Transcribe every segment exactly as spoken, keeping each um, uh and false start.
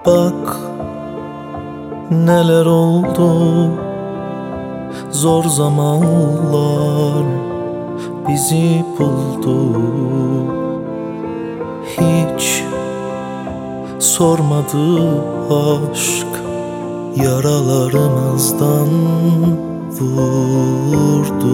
Bak neler oldu, zor zamanlar bizi buldu. Hiç sormadı aşk, yaralarımızdan vurdu.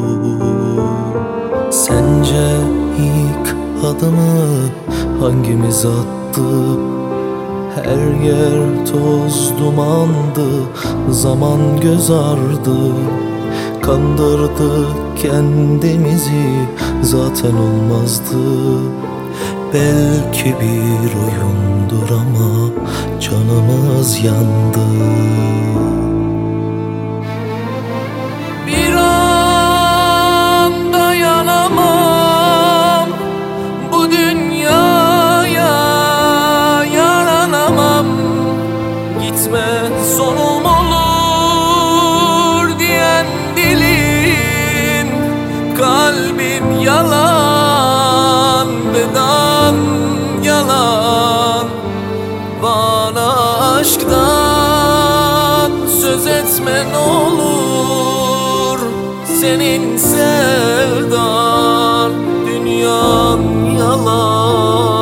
Sence ilk adımı hangimiz attı? Her yer toz dumandı, zaman göz ardı. Kandırdık kendimizi, zaten olmazdı. Belki bir oyundur ama canımız yandı. Bir an dayanamam bu dünyaya, yaranamam. Gitme sonum olur diyen dilim, kalbim yalan, bedan yalan. Bana aşktan söz etme ne olur, senin sevdan dünyan yalan.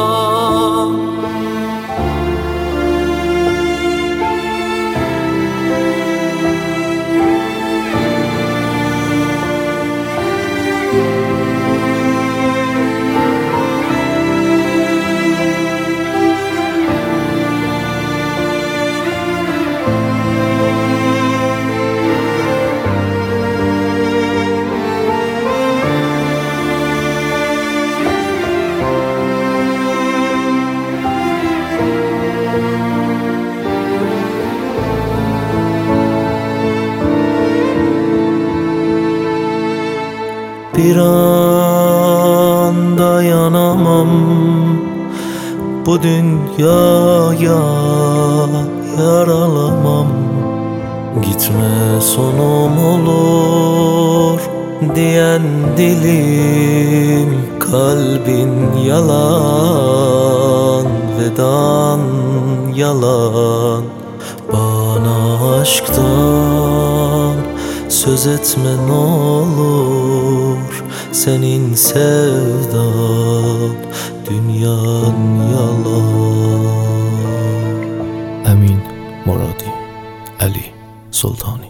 Bir an dayanamam bu dünyaya, yaralamam. Gitme sonum olur diyen dilim, kalbin yalan, vedan yalan. Bana aşktan söz etme ne olur, senin sevdan dünyan yalan. Amin Muradi Ali Sultani.